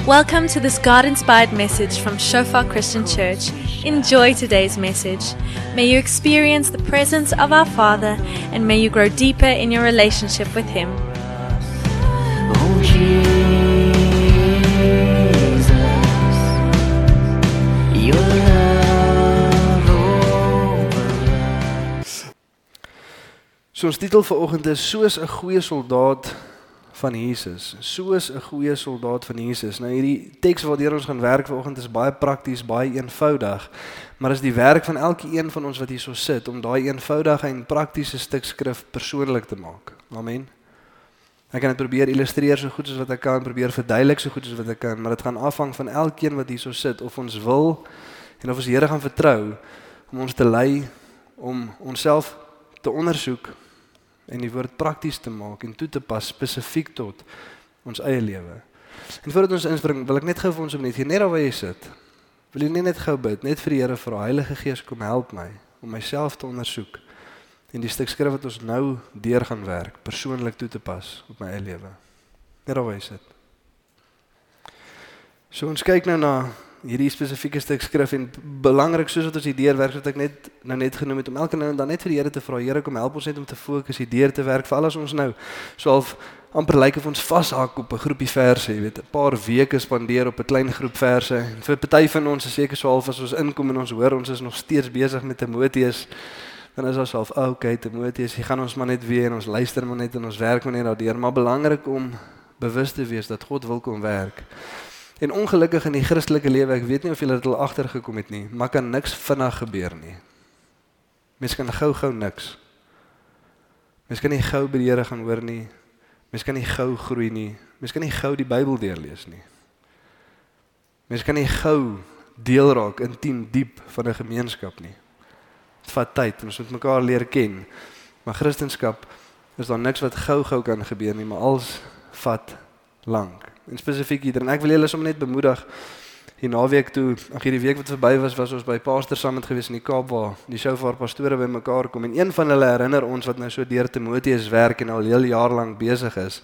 Welcome to this God-inspired message from Shofar Christian Church. Enjoy today's message. May you experience the presence of our Father and may you grow deeper in your relationship with Him. Oh Jesus, your love over us. So ons titel vanoggend is Soos 'n goeie soldaat van Jesus. Soos 'n goeie soldaat van Jesus. Nou hierdie teks waardeur ons gaan werk vanoggend is baie prakties, baie eenvoudig, maar is die werk van elkeen van ons wat hier so sit om daai eenvoudige en praktiese stuk skrif persoonlik te maak. Amen. Ek kan dit probeer illustreer so goed as wat ek kan, probeer verduidelik so goed as wat ek kan, maar dit gaan afhang van elkeen wat hier so sit, of ons wil en of ons Here gaan vertrou om ons te lei, om onsself te ondersoek en die woord prakties te maak en toe te pas spesifiek tot ons eie lewe. En voordat ons inspring, wil ek net gou vir ons net hier net waar jy sit. Wil jy net gou bid, net vir die Here vra, Heilige Gees, kom help my om myself te ondersoek en die stuk skrif wat ons nou deur gaan werk, persoonlik toe te pas op my eie lewe. Net waar jy sit. So ons kyk nou na hierdie spesifieke stuk skrif en belangrik soos wat ons hier deurwerk, wat ek net genoem het, om elke nou en dan net vir die Here te vra, Here kom help ons net om te fokus hier deur te werk, veral as ons nou so half amper lyk of ons vashak op 'n groepie verse, jy weet, 'n paar weke spandeer op 'n klein groep verse. En vir party van ons is seker so half as ons inkom en ons hoor ons is nog steeds besig met Timoteus, dan is ons half, okay, Timoteus, hier gaan ons maar net weer en ons luister maar net en ons werk maar net daardeur, maar belangrik om bewus te wees dat God wil kom werk. En ongelukkig in die Christelike lewe, ek weet nie of julle dit al agtergekom het nie, maar kan niks vinnig gebeur nie. Mens kan gou niks. Mens kan nie gou by die Here gaan hoor nie. Mens kan nie gou groei nie. Mens kan nie gou die Bybel deurlees nie. Mens kan nie gou deel raak intiem diep van 'n gemeenskap nie. Dit vat tyd, ons moet mekaar leer ken. Maar Christendom is daar niks wat gou kan gebeur nie, maar alles vat lank. En spesifiek hier, en ek wil julle sommer net bemoedig, hier naweek toe, hierdie week wat verby was ons by Pastor Summit gewees in die Kaap waar die Shofar pastore by mekaar kom en een van hulle herinner ons wat nou so deur Timoteus werk en al heel jaar lank besig is,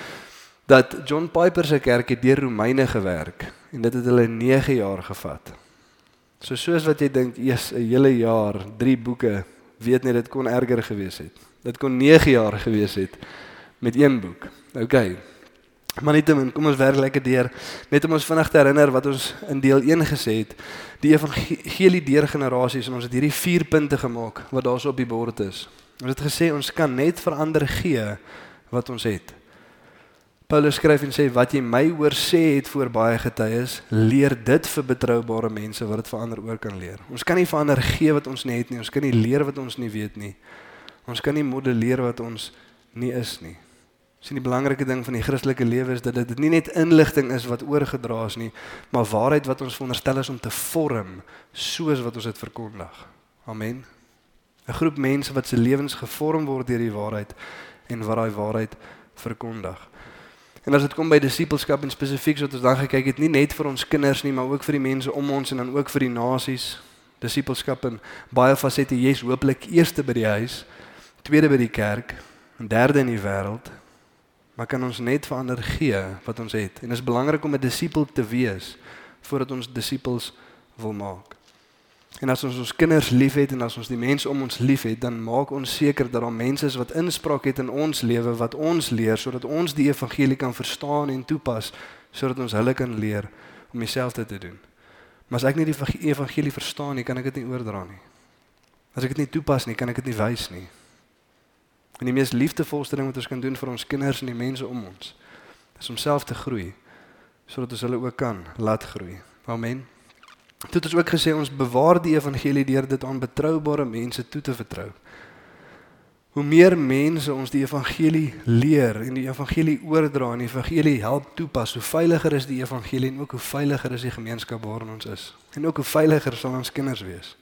dat John Piper se kerk het deur Romeine gewerk en dit het hulle 9 jaar gevat. So soos wat jy dink, eers 'n hele jaar, 3 boeke, weet nie, dit kon erger gewees het. Dit kon 9 jaar gewees het met 1 boek. Okay. Maar nietemin, kom ons werk lekker deur, net om ons vinnig te herinner wat ons in deel 1 gesê het, die evangelie deur generasies, en ons het hierdie 4 punte gemaak, wat daar so op die bord is. Ons het gesê, ons kan net verander gee wat ons het. Paulus skryf en sê, wat jy my hoor sê het voor baie getuies, leer dit vir betroubare mense, wat dit vir ander oor kan leer. Ons kan nie verander gee wat ons nie het nie, ons kan nie leer wat ons nie weet nie, ons kan nie modelleer wat ons nie is nie. So die belangrike ding van die Christelike lewe is dat dit nie net inligting is wat oorgedra is nie, maar waarheid wat ons veronderstel is om te vorm, soos wat ons dit verkondig. Amen. 'n Groep mense wat se lewens gevorm word deur die waarheid en wat daai waarheid verkondig. En as dit kom by disippelskap en spesifiek wat ons dan gekyk het, nie net vir ons kinders nie, maar ook vir die mense om ons en dan ook vir die nasies. Disippelskap in baie fasette, jy's hopelik eerste by die huis, tweede by die kerk, en derde in die wêreld. Maar kan ons net verander gee wat ons het. En dit is belangrik om 'n disipel te wees voordat ons disippels wil maak. En as ons kinders liefhet en as ons die mense om ons liefhet, dan maak ons seker dat daar mense is wat inspraak het in ons lewe, wat ons leer, sodat ons die evangelie kan verstaan en toepas, sodat ons hulle kan leer om dieselfde te doen. Maar as ek nie die evangelie verstaan nie, kan ek dit nie oordra nie. As ek dit nie toepas nie, kan ek dit nie wys nie. En die mees liefdevolste ding wat ons kan doen vir ons kinders en die mense om ons, is om self te groei, sodat ons hulle ook kan laat groei. Amen. Toe het ons ook gesê, ons bewaar die evangelie deur dit aan betroubare mense toe te vertrou. Hoe meer mense ons die evangelie leer en die evangelie oordra en die evangelie help toepas, hoe veiliger is die evangelie en ook hoe veiliger is die gemeenskap waarin ons is. En ook hoe veiliger sal ons kinders wees.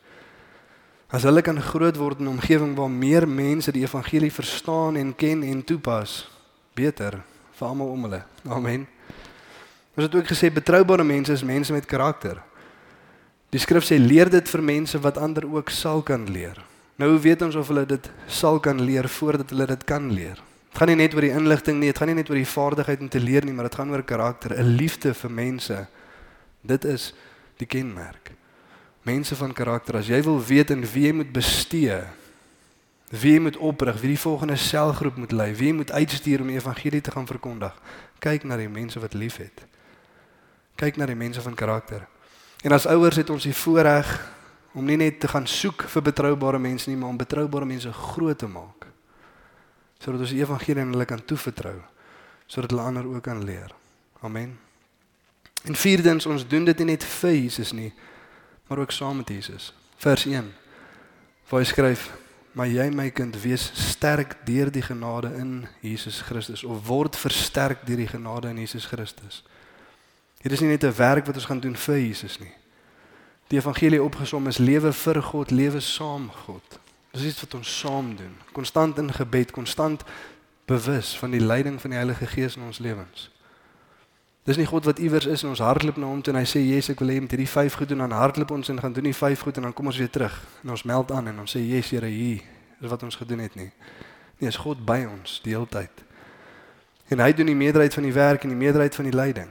As hulle kan groot word in 'n omgewing waar meer mense die evangelie verstaan en ken en toepas, beter vir almal om hulle. Amen. Ons het ook gesê, betroubare mense is mense met karakter. Die skrif sê, leer dit vir mense wat ander ook sal kan leer. Nou, hoe weet ons of hulle dit sal kan leer voordat hulle dit kan leer? Het gaan nie net oor die inligting nie, het gaan nie net oor die vaardigheid om te leer nie, maar het gaan oor karakter, 'n liefde vir mense. Dit is die kenmerk. Mense van karakter, as jy wil weet in wie jy moet bestee, wie jy moet oprig, wie die volgende selgroep moet lei, wie jy moet uitstuur om die evangelie te gaan verkondig, kyk na die mense wat lief het. Kyk na die mense van karakter. En as ouers het ons die voorreg om nie net te gaan soek vir betroubare mense nie, maar om betroubare mense groot te maak, sodat ons die evangelie aan hulle kan toevertrou, sodat hulle ander ook kan leer. Amen. En vierdens, ons doen dit nie net vir Jesus nie, maar ook saam met Jesus. Vers 1, waar hy skryf, maar jy my kind, wees sterk deur die genade in Jesus Christus, of word versterk deur die genade in Jesus Christus. Hier is nie net 'n werk wat ons gaan doen vir Jesus nie. Die evangelie opgesom is lewe vir God, lewe saam God. Dis iets wat ons saam doen. Konstant in gebed, konstant bewus van die leiding van die Heilige Gees in ons lewens. Dis nie God wat iewers is en ons hardloop na hom toe en hy sê, yes, ek wil hê jy moet hierdie 5 goed doen, dan hardloop ons en gaan doen die 5 goed en dan kom ons weer terug. En ons meld aan en ons sê, yes, Here, hier is wat ons gedoen het nie. Nee, is God by ons die hele tyd. En hy doen die meerderheid van die werk en die meerderheid van die leiding.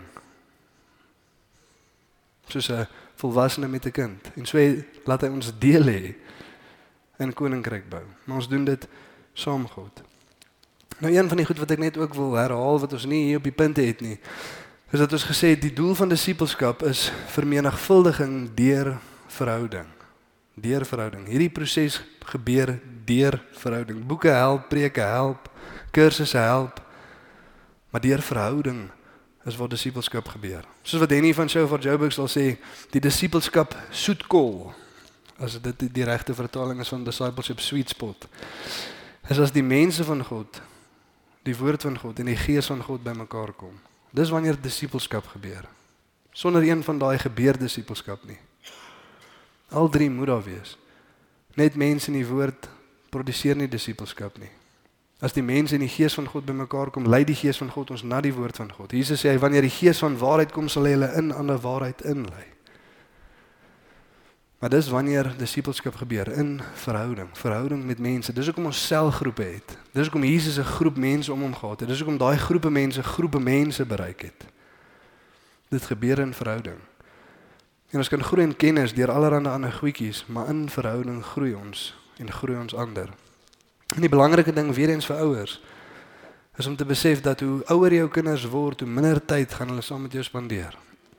Soos 'n volwassene met 'n kind. En so laat hy ons deel hê in koninkryk bou. Maar ons doen dit saam God. Nou een van die goed wat ek net ook wil herhaal, wat ons nie hier op die punte het nie, is dat ons gesê het, die doel van disippelskap is vermenigvuldiging deur verhouding. Deur verhouding. Hierdie proses gebeur deur verhouding. Boeke help, preke help, kursusse help, maar deur verhouding is waar disippelskap gebeur. Soos wat Henny van Shofar Joburg sal sê, die disippelskap soetkol, as dit die regte vertaling is van discipleship sweet spot, is as die mense van God, die woord van God en die gees van God bymekaar kom. Dis wanneer disippelskap gebeur. Sonder een van daai gebeur disippelskap nie. Al drie moet daar wees. Net mense in die woord produseer nie disippelskap nie. As die mense en die gees van God bymekaar kom, lei die gees van God ons na die woord van God. Jesus sê, wanneer die gees van waarheid kom, sal hy hulle in ander waarheid inlei. Maar dis wanneer disippelskap gebeur, in verhouding met mense. Dis hoekom ons selgroepe het. Dis hoekom Jesus 'n groep mense om hom gehad het. Dis hoekom daai groepe mense bereik het. Dit gebeur in verhouding. En ons kan groei in kennis deur allerlei ander goedjies, maar in verhouding groei ons en groei ons ander. En die belangrike ding weer eens vir ouers is om te besef dat hoe ouer jou kinders word, hoe minder tyd gaan hulle saam met jou spandeer.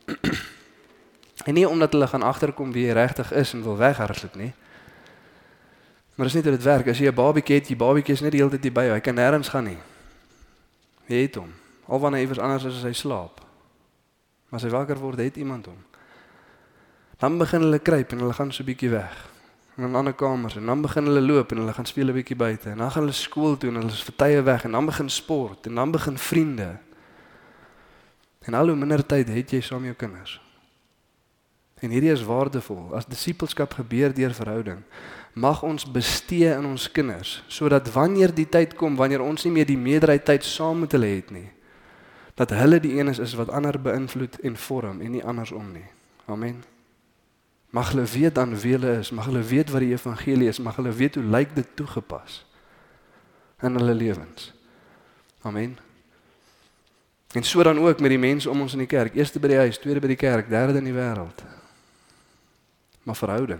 En nie omdat hulle gaan agterkom wie jy regtig is en wil weghardloop nie. Maar dis nie hoe dit werk. As jy 'n babietjie het, die babietjie is net die hele tyd by jou. Hy kan nêrens gaan nie. Jy het hom. Al wanneer hy iewers anders is as hy slaap. Maar as hy wakker word, het iemand hom. Dan begin hulle kruip en hulle gaan so 'n bietjie weg. En in ander kamers en dan begin hulle loop en hulle gaan speel 'n bietjie buite en dan gaan hulle skool toe en hulle is vir tye weg en dan begin sport en dan begin vriende. En al hoe minder tyd het jy saam met jou kinders. En hierdie is waardevol. As disippelskap gebeur deur verhouding, mag ons bestee in ons kinders, sodat wanneer die tyd kom, wanneer ons nie meer die meerderheid tyd saam met hulle het nie, dat hulle die een is wat ander beïnvloed en vorm en nie andersom nie. Amen. Mag hulle weet dan wie hulle is, mag hulle weet wat die evangelie is, mag hulle weet hoe lyk dit toegepas in hulle lewens. Amen. En so dan ook met die mense om ons in die kerk, eerste by die huis, tweede by die kerk, derde in die wêreld. Maar verhouding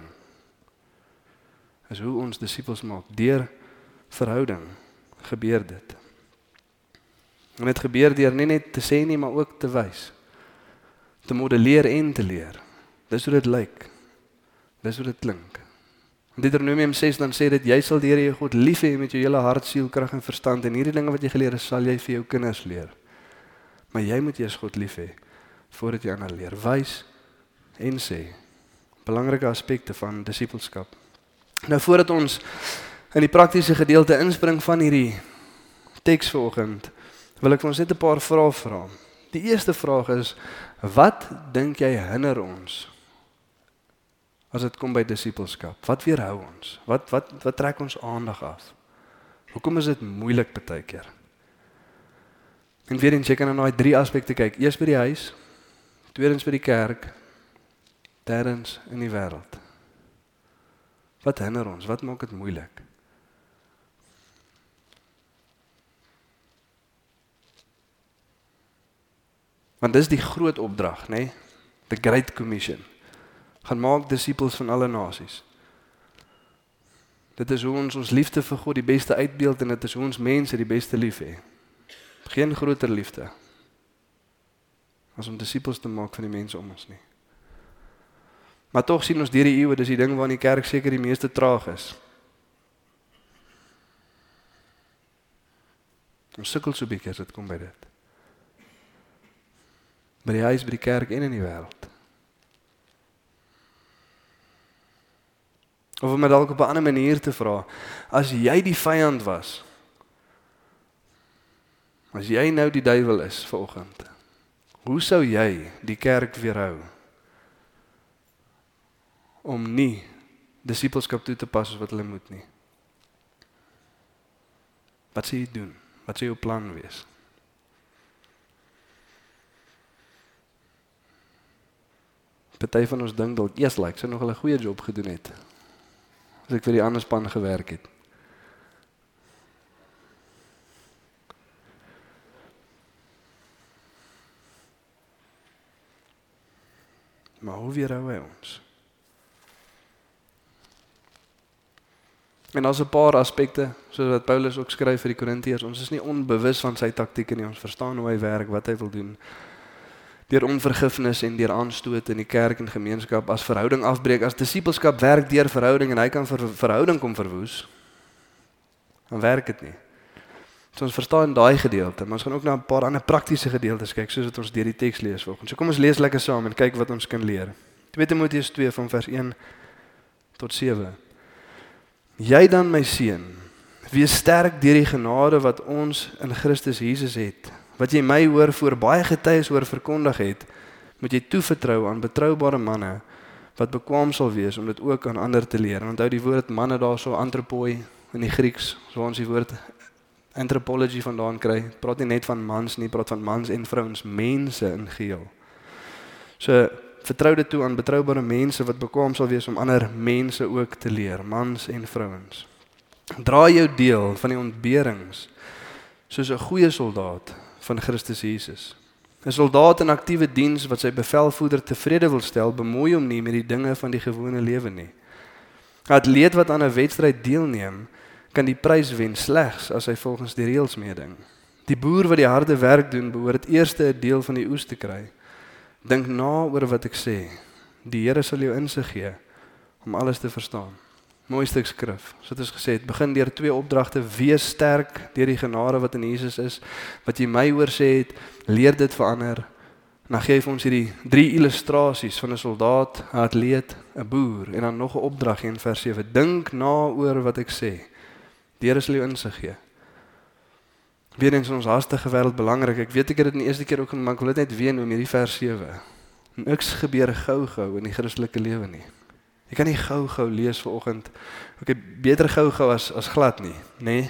is hoe ons disippels maak. Deur verhouding gebeur dit. En dit gebeur deur nie net te sê nie, maar ook te wys. Te modelleer en te leer. Dis hoe dit lyk. Dis hoe dit klink. In Deuteronomium 6 dan sê dit, jy sal die Here jou God lief hê met jou hele hart, siel, krag en verstand. En hierdie dinge wat jy geleer het, sal jy vir jou kinders leer. Maar jy moet eers God lief hê voordat jy ander leer. Wys en sê. Belangrike aspekte van disippelskap. Nou voordat ons in die praktiese gedeelte inspring van hierdie teks vanoggend, wil ek vir ons net 'n paar vrae vra. Die eerste vraag is, wat dink jy hinder ons as dit kom by disippelskap? Wat weerhou ons? Wat trek ons aandag af? Hoekom is dit moeilik baie keer? En weer eens, jy kan na daai 3 aspekte kyk. Eers by die huis, tweedens by die kerk, derdens in die wêreld. Wat hinder ons? Wat maak dit moeilik? Want dis die groot opdrag, né? The Great Commission. Gaan maak disippels van alle nasies. Dit is hoe ons liefde vir God die beste uitbeeld en dit is hoe ons mense die beste lief hê. Geen groter liefde as om disippels te maak van die mense om ons nie. Maar tog sien ons deur die eeue, dis die ding waarin die kerk seker die meeste traag is. Ons sukkel so bietjie as dit kom by dit. By die huis, by die kerk en in die wêreld. Of om dit dalk op 'n ander manier te vra, as jy die vyand was, as jy nou die duiwel is vanoggend, hoe sou jy die kerk weerhou om nie disippelskap toe te pas as wat hulle moet nie? Wat sê jy doen? Wat sê jou plan wees? Party van ons dink dalk, yes, ek sou nog 'n goeie job gedoen het as ek vir die ander span gewerk het. Maar hoe weerhou hy ons? En daar's 'n paar aspekte, soos wat Paulus ook skryf vir die Korintiërs, ons is nie onbewus van sy taktieke nie, ons verstaan hoe hy werk, wat hy wil doen. Deur onvergifnis en deur aanstoot in die kerk en gemeenskap, as verhouding afbreek, as disippelskap werk deur verhouding en hy kan verhouding kom verwoes, dan werk dit nie. So ons verstaan daai gedeelte, maar ons gaan ook na 'n paar ander praktiese gedeeltes kyk, soos wat ons deur die teks lees vanoggend. So kom ons lees lekker saam en kyk wat ons kan leer. 2 Timoteus 2 van vers 1 tot 7. Jy dan my seun, wees sterk deur die genade wat ons in Christus Jesus het. Wat jy my hoor voor baie getuies oor verkondig het, moet jy toevertrou aan betroubare manne wat bekwaam sal wees om dit ook aan ander te leer. En onthou die woord manne daarso, anthropoi in die Grieks, so ons die woord anthropology vandaan kry. Praat nie net van mans nie, praat van mans en vrouens, mense in geheel. So vertrou dit toe aan betroubare mense wat bekwaam sal wees om ander mense ook te leer, mans en vrouens. Dra jou deel van die ontberings soos 'n goeie soldaat van Christus Jesus. 'n Soldaat in aktiewe diens wat sy bevelvoerder tevrede wil stel, bemoei hom nie met die dinge van die gewone lewe nie. 'n Atleet wat aan 'n wedstryd deelneem, kan die prys wen slegs as hy volgens die reëls meeding. Die boer wat die harde werk doen, behoort eers 'n deel van die oes te kry. Dink na oor wat ek sê. Die Here sal jou insig gee om alles te verstaan. Mooi stuk skrif. So het ons gesê, het begin deur 2 opdragte: wees sterk deur die genade wat in Jesus is. Wat jy my hoor sê het, leer dit verander. En dan gee hy vir ons hierdie 3 illustrasies van 'n soldaat, 'n atleet, 'n boer en dan nog 'n opdrag in vers 7. Dink na oor wat ek sê. Die Here sal jou insig gee. Weer eens in ons haastige wêreld belangrik. Ek weet ek het dit die eerste keer ook gemaak, ek wil dit net weer noem hierdie vers 7. Niks gebeur gou-gou in die Christelike lewe nie. Jy kan nie gou-gou lees vanoggend. Okay, beter gou-gou as glad nie, nê? Nee?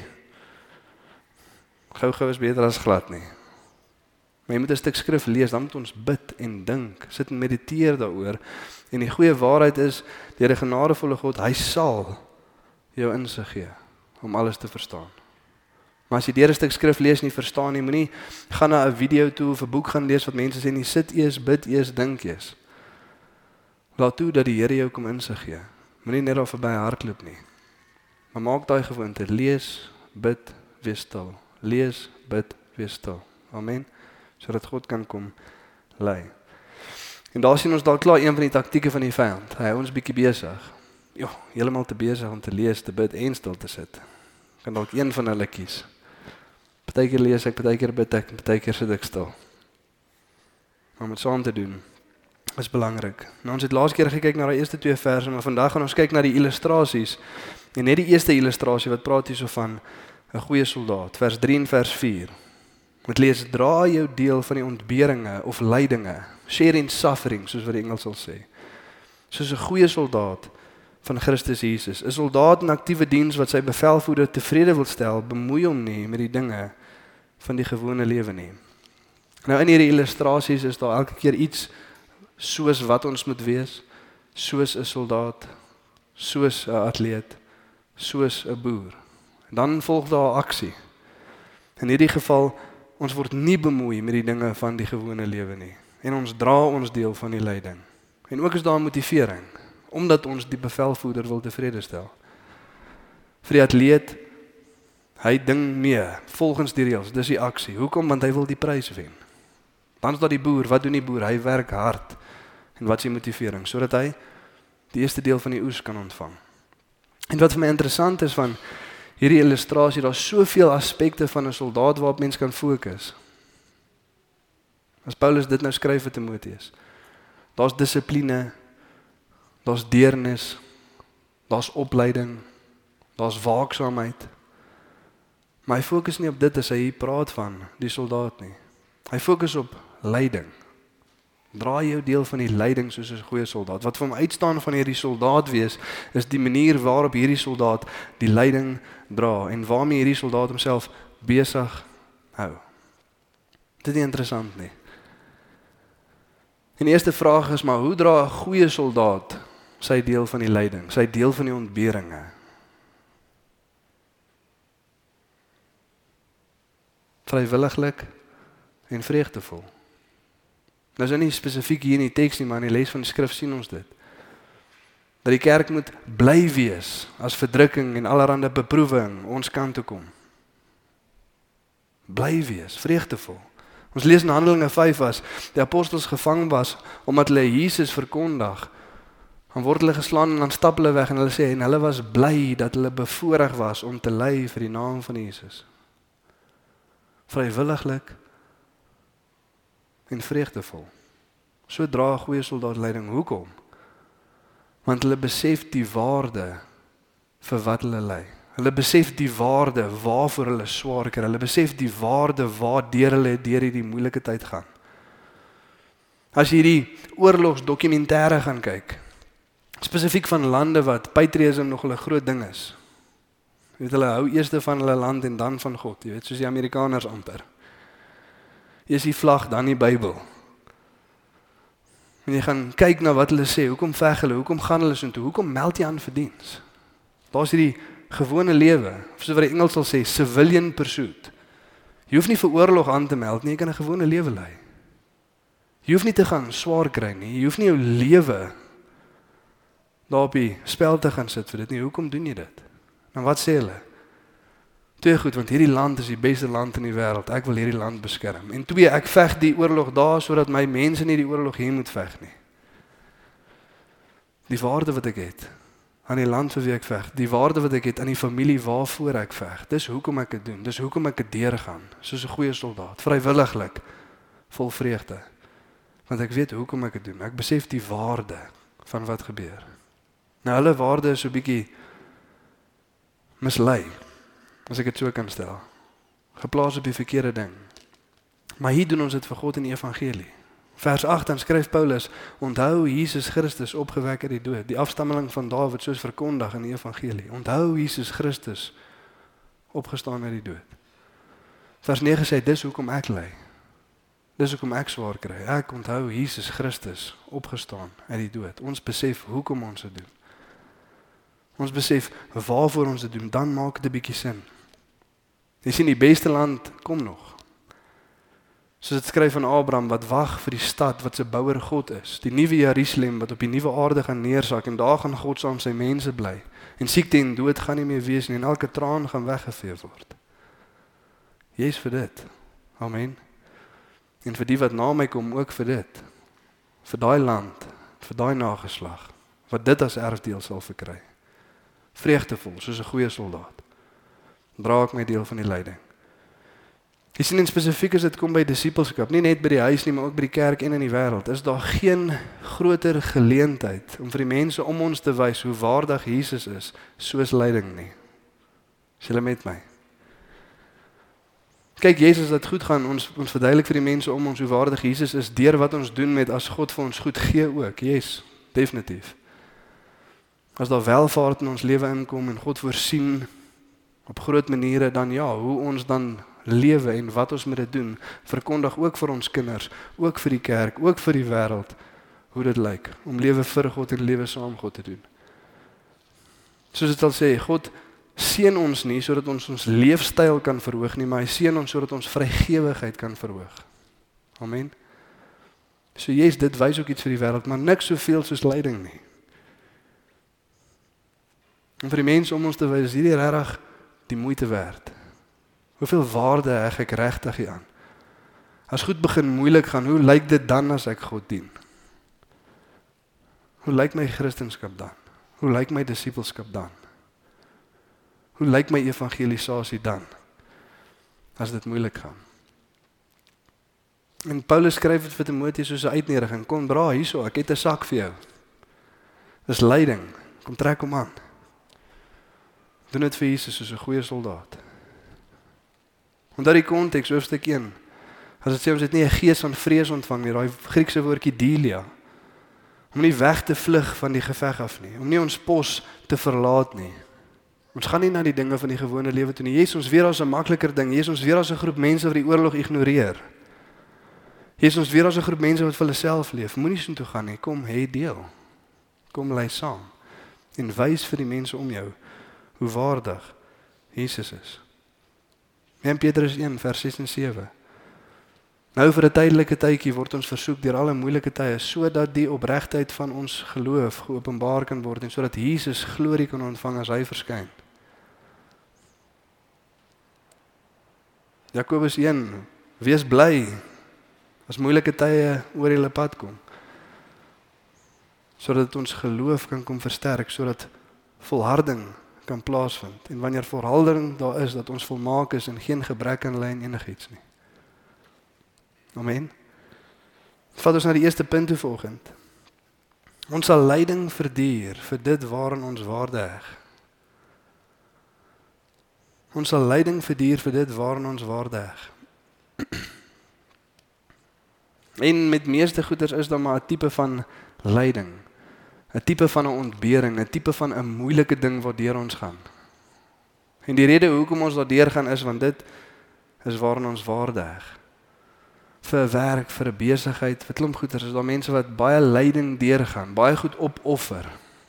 Gou-gou is beter as glad nie. Maar jy moet 'n stuk skrif lees, dan moet ons bid en dink, sit en mediteer daaroor. En die goeie waarheid is, deur die genadevolle God, hy sal jou insig gee om alles te verstaan. Maar as jy deur 'n stuk skrif lees en nie verstaan nie, moenie gaan na 'n video toe of 'n boek gaan lees wat mense sê nie, sit eers, bid eers, dink eers. Laat toe dat die Here jou kom insig gee. Moenie net daar verby hardloop nie. Maar maak daai gewoonte, lees, bid, wees stil. Lees, bid, wees stil. Amen. Sodat God kan kom lei. En daar sien ons dalk klaar een van die taktieke van die vyand. Hy hou ons bietjie besig. Ja, heeltemal te besig om te lees, te bid en stil te sit. Kan dalk een van hulle kies. Partykeer lees ek, partykeer bid ek, partykeer sit ek stil. Maar om dit saam te doen is belangrik. Nou, ons het laas keer gekyk na die eerste 2 verse, maar vandag gaan ons kyk na die illustrasies. En net die eerste illustrasie wat praat hierso van 'n goeie soldaat, vers 3 en vers 4. Met lees, dra jou deel van die ontberinge of lydinge, share in suffering, soos wat die Engels sal sê. Soos 'n goeie soldaat van Christus Jesus. 'n Soldaat in aktiewe diens wat sy bevelvoerder tevrede wil stel, bemoei hom nie met die dinge van die gewone lewe nie. Nou in hierdie illustrasies is daar elke keer iets soos wat ons moet wees, soos 'n soldaat, soos 'n atleet, soos 'n boer. En dan volg daar aksie. In hierdie geval, Ons word nie bemoei met die dinge van die gewone lewe nie. En ons dra ons deel van die lyding. En ook is daar 'n motivering, omdat ons die bevelvoerder wil tevrede stel. Vir die atleet, hy ding mee, volgens die reëls, dis die aksie. Hoekom? Want hy wil die prys wen. Dan is daar die boer, wat doen die boer? Hy werk hard. En wat is die motivering? Sodat hy die eerste deel van die oes kan ontvang. En wat vir my interessant is van hierdie illustrasie, daar is soveel aspekte van 'n soldaat waarop mens kan fokus. As Paulus dit nou skryf vir Timoteus, daar's dissipline, daar's deernis, daar's opleiding, daar's waaksaamheid. Maar hy fokus nie op dit as hy hier praat van die soldaat nie. Hy fokus op lyding. Draai jou deel van die lyding soos 'n goeie soldaat. Wat vir hom uitstaan van hierdie soldaat wees, is die manier waarop hierdie soldaat die lyding dra en waarmee hierdie soldaat homself besig hou. Dit is nie interessant nie. En die eerste vraag is maar, hoe dra 'n goeie soldaat sy deel van die lyding, sy deel van die ontberinge? Vrywilliglik en vreugdevol. Nou is nie spesifiek hier in die teks nie, maar in die les van die skrif sien ons dit. Dat die kerk moet bly wees as verdrukking en allerhande beproewing ons kant toe kom. Bly wees, vreugdevol. Ons lees in Handelinge 5 as die apostels gevang was omdat hulle Jesus verkondig. Dan word hulle geslaan en dan stap hulle weg en hulle sê en hulle was bly dat hulle bevoorreg was om te ly vir die naam van Jesus. Vrywilliglik en vreugdevol. So dra 'n goeie soldaat lyding. Hoekom? Want hulle besef die waarde vir wat hulle ly. Hulle besef die waarde waarvoor hulle swaar kry. Hulle besef die waarde waardeur hulle deur hierdie moeilike tyd gaan. As jy hierdie oorlogsdokumentêre gaan kyk, spesifiek van lande wat patriotisme nog 'n groot ding is. Jy weet, hulle hou eers van hulle land en dan van God, jy weet, soos die Amerikaners amper. Eers die vlag, dan die Bybel. En jy gaan kyk na wat hulle sê, hoekom veg hulle, hoekom gaan hulle so toe, hoekom meld jy aan vir diens? Daar's hierdie gewone lewe, of soos wat die Engels sal sê, civilian pursuit. Jy hoef nie vir oorlog aan te meld nie, jy kan 'n gewone lewe lei. Jy hoef nie te gaan swaar kry nie, jy hoef nie jou lewe daar op die spel te gaan sit vir dit nie. Hoekom doen jy dit? En wat sê hulle? 2 goed, want hierdie land is die beste land in die wêreld. Ek wil hierdie land beskerm. En 2, ek veg die oorlog daar sodat my mense nie die oorlog hier moet veg nie. Die waarde wat ek het aan die land vir wie ek veg, die waarde wat ek het aan die familie waarvoor ek veg. Dis hoekom ek dit doen. Dis hoekom ek dit deurgaan, soos 'n goeie soldaat, vrywilliglik, vol vreugde. Want ek weet hoekom ek dit doen. Ek besef die waarde van wat gebeur. Nou hulle waarde is so 'n bietjie mislei, as ek dit so kan stel. Geplaas op die verkeerde ding. Maar hier doen ons dit vir God in die evangelie. Vers 8 dan skryf Paulus, onthou Jesus Christus opgewek uit die dood, die afstammeling van Dawid soos verkondig in die evangelie. Onthou Jesus Christus opgestaan uit die dood. Vers 9 sê, dis hoekom ek ly. Dis hoekom ek swaar kry. Ek onthou Jesus Christus opgestaan uit die dood. Ons besef hoekom ons dit doen. Ons besef waarvoor ons dit doen, dan maak dit 'n bietjie sin. Jy sien, die beste land kom nog. Soos dit skryf van Abraham wat wag vir die stad wat se bouer God is, die nuwe Jerusalem wat op die nuwe aarde gaan neersak en daar gaan God saam sy mense bly. En siekte en dood gaan nie meer wees nie en elke traan gaan weggevee word. Jy's vir dit. Amen. En vir die wat na my kom ook vir dit. Vir daai land, vir daai nageslag wat dit as erfdeel sal verkry. Vreugdevol, soos 'n goeie soldaat. Dra ek my deel van die lyding. Jy sien in spesifiek as dit kom by disippelskap, nie net by die huis nie, maar ook by die kerk en in die wêreld, is daar geen groter geleentheid om vir die mense om ons te wys hoe waardig Jesus is, soos lyding nie. Is julle met my? Kyk, Jesus laat goed gaan, ons verduidelik vir die mense om ons hoe waardig Jesus is, deur wat ons doen met as God vir ons goed gee ook, yes, definitief. As daar welvaart in ons lewe inkom en God voorsien op groot maniere, dan ja, hoe ons dan lewe en wat ons met dit doen, verkondig ook vir ons kinders, ook vir die kerk, ook vir die wêreld, hoe dit lyk, om lewe vir God en lewe saam God te doen. Soos dit al sê, God seën ons nie sodat ons leefstyl kan verhoog nie, maar hy seën ons sodat ons vrygewigheid kan verhoog. Amen. So yes, dit wys ook iets vir die wêreld, maar niks soveel soos lyding nie. En vir die mense om ons te wys, is hierdie regtig die moeite werd. Hoeveel waarde heg ek regtig hier aan? As goed begin moeilik gaan, hoe lyk dit dan as ek God dien? Hoe lyk my Christendom dan? Hoe lyk my disippelskap dan? Hoe lyk my evangelisasie dan? As dit moeilik gaan. En Paulus skryf dit vir Timoteus soos 'n uitnodiging. Kom dra hierso, ek het 'n sak vir jou. Dis lyding. Kom trek hom aan. Doen dit vir Jesus soos 'n goeie soldaat. Onder die konteks hoofstuk 1. As dit sê ons het nie 'n gees van vrees ontvang nie, daai Griekse woordjie dilia. Om nie weg te vlug van die geveg af nie, om nie ons pos te verlaat nie. Ons gaan nie na die dinge van die gewone lewe toe nie. Jesus, ons weer as 'n makliker ding. Jesus, ons weer as 'n groep mense wat die oorlog ignoreer. Jesus, ons weer as 'n groep mense wat vir hulle self leef. Moenie so toe gaan nie. Kom, hê deel. Kom lei saam. En wys vir die mense om jou hoe waardig Jesus is. 1 Petrus 1 vers 6 en 7. Nou vir 'n tydelike tydjie word ons versoek deur alle moeilike tye sodat die opregtheid van ons geloof geopenbaar kan word en sodat Jesus glorie kan ontvang as hy verskyn. Jakobus 1, wees bly as moeilike tye oor julle pad kom. Sodat ons geloof kan kom versterk, sodat volharding kan plaasvind. En wanneer volharding daar is, dat ons volmaak is en geen gebrek aan ly en enigiets nie. Amen. Vat ons na die eerste punt toe vanoggend. Ons sal lyding verduur vir dit waaraan ons waarde heg. Ons sal lyding verduur vir dit waaraan ons waarde heg. En met meeste goeders is daar maar 'n tipe van lyding. 'n tipe van 'n ontbering, 'n tipe van 'n moeilike ding waardeur ons gaan. En die rede hoekom ons daardeur gaan is want dit is waaraan ons waarde heg. Vir 'n werk, vir 'n besigheid, vir klomp goeders is daar mense wat baie lyding deurgaan, baie goed opoffer.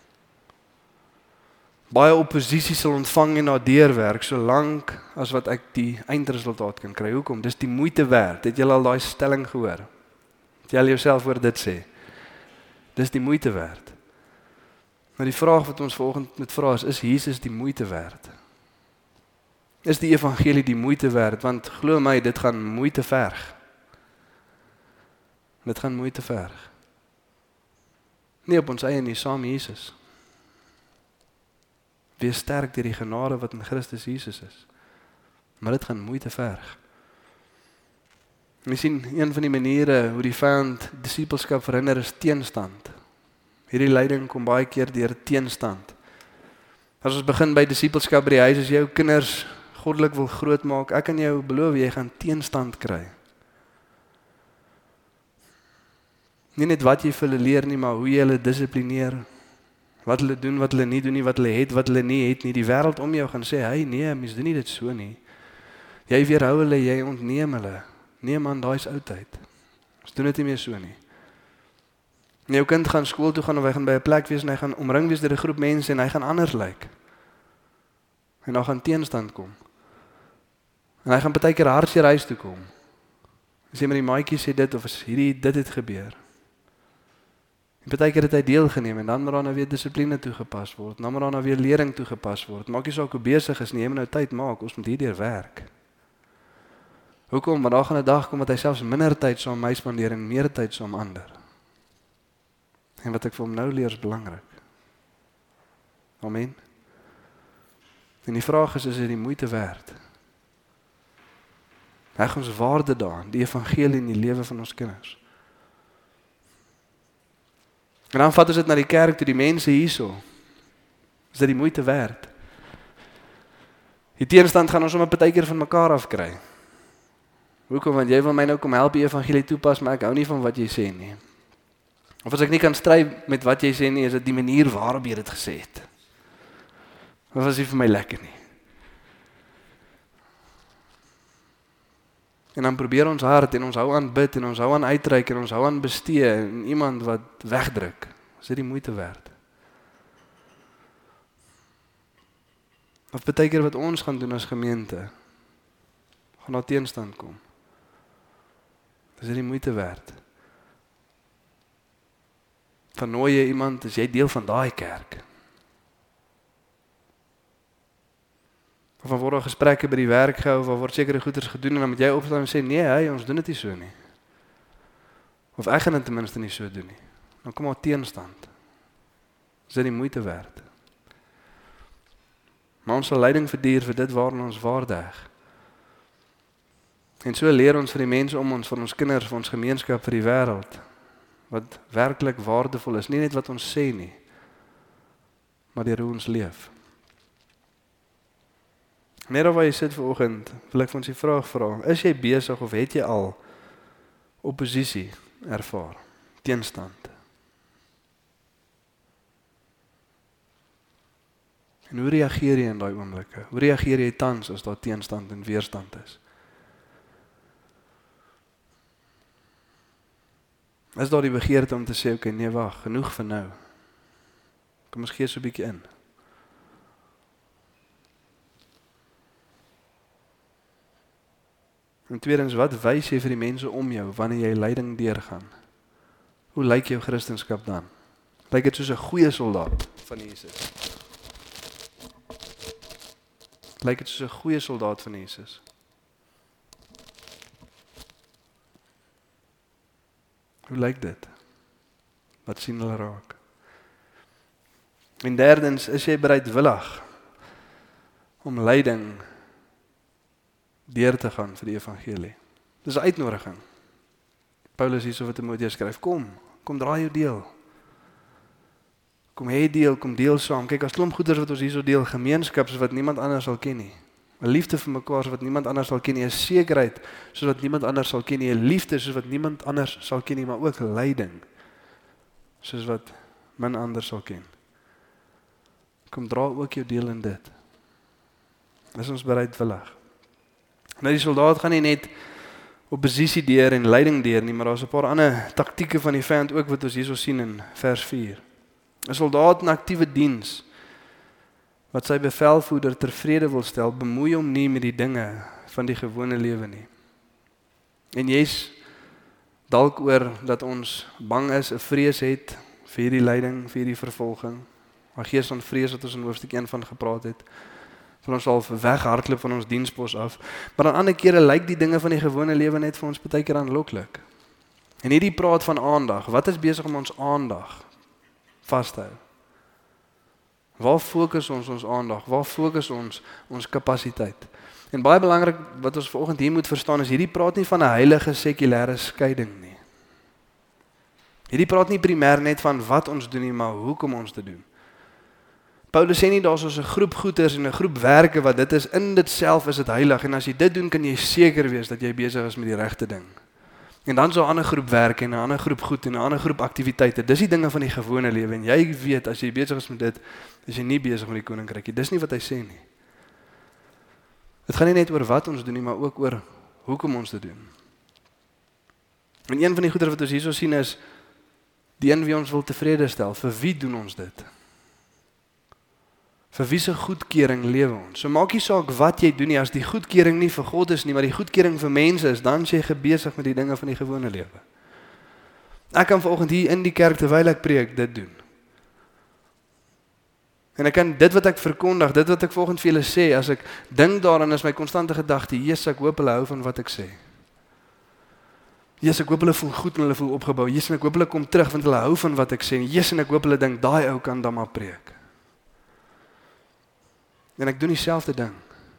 Baie oppositie sal ontvang en daardeur werk solank as wat ek die eindresultaat kan kry. Hoekom? Dis die moeite werd. Het jy al daai stelling gehoor? Het jy al jouself oor dit sê? Dis die moeite werd. Maar die vraag wat ons vanoggend moet vra is Jesus die moeite werd? Is die evangelie die moeite werd? Want glo my, dit gaan moeite verg. Dit gaan moeite verg. Nie op ons eie nie, saam Jesus. Wees sterk deur die genade wat in Christus Jesus is. Maar dit gaan moeite verg. Jy sien, een van die maniere hoe die vyand disippelskap verhinder is teenstand. Hierdie lyding kom baie keer deur teenstand. As ons begin by disippelskap by die huis, as jy jou kinders goddelik wil grootmaak, ek kan jou beloof, jy gaan teenstand kry. Nie net wat jy vir hulle leer nie, maar hoe jy hulle dissiplineer. Wat hulle doen, wat hulle nie doen nie, wat hulle het, wat hulle nie het nie. Die wêreld om jou gaan sê, hey, nee, mens doen nie dit so nie. Jy weerhou hulle, jy ontneem hulle. Nee man, daai is oudheid. Ons doen dit nie meer so nie. En jou kind gaan skool toe gaan of hy gaan by 'n plek wees en hy gaan omring wees deur 'n groep mense en hy gaan anders lyk. En dan gaan teenstand kom. En hy gaan partykeer hartseer huis toe kom. En sê maar die maatjie sê dit of is dit het gebeur. En partykeer het hy deelgeneem en dan moet daar nou weer dissipline toegepas word. Dan moet daar nou weer lering toegepas word. Maak nie saak hoe besig is nie, jy moet nou tyd maak, ons moet hierdeur werk. Hoekom? Want daar gaan 'n dag kom dat hy selfs minder tyd saam met my spandeer en meer tyd saam met ander. En wat ek vir hom nou leer is belangrik. Amen. En die vraag is dit die moeite werd? Heg ons waarde daarin, die evangelie in die lewe van ons kinders. En dan vat ons dit na die kerk toe, die mense hierso. Is dit die moeite werd? Die teenstand gaan ons sommer partykeer van mekaar afkry. Hoekom? Want jy wil my nou kom help die evangelie toepas, maar ek hou nie van wat jy sê nie. Of as ek nie kan stry met wat jy sê nie, is dit die manier waarop jy dit gesê het. Of is dit vir my lekker nie? En dan probeer ons hard en ons hou aan bid en ons hou aan uitreik en ons hou aan bestee en iemand wat wegdruk. Is dit die moeite werd? Of baie keer wat ons gaan doen as gemeente, gaan daar teenstand kom. Dis dit die moeite werd. Van nooi jy iemand, is jy deel van daai kerk. Of dan word daar gesprekke by die werk gehou, of word sekere goeders gedoen, en dan moet jy opstaan en sê, nee, hey, ons doen dit nie so nie. Of ek gaan dit ten minste nie so doen nie. Dan kom daar teenstand. Is dit die moeite werd. Maar ons sal leiding verdier vir dit waarin ons waardig. En so leer ons vir die mense om ons, vir ons kinders, vir ons gemeenskap, vir die wêreld, wat werklik waardevol is, nie net wat ons sê nie, maar deur hoe ons leef. Net waar jy sit vanoggend, wil ek vir ons die vraag vra, is jy besig of het jy al oppositie ervaar, teenstand? En hoe reageer jy in daai oomblikke? Hoe reageer jy tans as daar teenstand en weerstand is? Is daar die begeerte om te sê, okay, nee wag, genoeg vir nou. Kom ons gee so 'n bietjie in. En tweedens, wat wys jy vir die mense om jou wanneer jy lyding deurgaan? Hoe lyk jou Christendom dan? Lyk dit soos 'n goeie soldaat van Jesus? Lyk dit soos 'n goeie soldaat van Jesus? Hoe lyk dit? Wat sien hulle raak? En derdens, is jy bereidwillig om lyding deur te gaan vir die evangelie? Dis 'n uitnodiging. Paulus hierso wat Timoteus skryf, kom draai jou deel. Kom hê deel, kom deel saam. Kyk, as klomp goeders wat ons hierso deel, gemeenskaps wat niemand anders sal ken nie. 'n Liefde vir mekaar wat niemand anders sal ken nie, 'n sekerheid soos wat niemand anders sal ken nie, 'n liefde soos wat niemand anders sal ken nie, maar ook lyding soos wat min anders sal ken. Kom dra ook jou deel in dit. Is ons bereidwillig? Nou die soldaat gaan nie net oppositie deur en lyding deur nie, maar daar's 'n paar ander taktieke van die vyand ook wat ons hierso sien in vers 4. 'n Soldaat in aktiewe diens wat sy bevelvoerder tevrede wil stel, bemoei hom nie met die dinge van die gewone lewe nie. En jy's dalk oor dat ons bang is, 'n vrees het vir hierdie lyding, vir hierdie vervolging. 'n Gees van vrees wat ons in hoofstuk 1 van gepraat het. Van ons al weghardloop van ons dienspos af. Maar aan ander kere lyk die dinge van die gewone lewe net vir ons baie keer aanloklik. En hierdie praat van aandag. Wat is besig om ons aandag vas te hou? Waar fokus ons aandag? Waar fokus ons kapasiteit? En baie belangrik wat ons vanoggend hier moet verstaan is, hierdie praat nie van 'n heilige sekulêre skeiding nie. Hierdie praat nie primêr net van wat ons doen nie, maar hoekom ons dit doen. Paulus sê nie daar's ons 'n groep goeders en 'n groep werke wat dit is, in dit self is dit heilig, en as jy dit doen, kan jy seker wees dat jy besig is met die regte ding. En dan so 'n ander groep werke en 'n ander groep goed en 'n ander groep aktiwiteite. Dis die dinge van die gewone lewe, en jy weet as jy besig is met dit, is jy nie besig met die koninkryk nie. Dis nie wat hy sê nie. Dit gaan nie net oor wat ons doen nie, maar ook oor hoekom ons dit doen. En een van die goedere wat ons hierso sien is die een wie ons wil tevrede stel. Vir wie doen ons dit? Vir wie se goedkeuring lewe ons? So maak nie saak wat jy doen nie, as die goedkeuring nie vir God is nie, maar die goedkeuring vir mense is, dan is jy besig met die dinge van die gewone lewe. Ek kan vanoggend hier in die kerk terwyl ek preek dit doen. En ek kan dit wat ek verkondig, dit wat ek vanoggend vir julle sê, as ek dink daaraan, is my konstante gedagte, Jesus, ek hoop hulle hou van wat ek sê. Jesus, ek hoop hulle voel goed en hulle voel opgebou. Jesus, en ek hoop hulle kom terug want hulle hou van wat ek sê. Jesus, en ek hoop hulle dink daai ou kan dan maar preek. En ek doen dieselfde ding.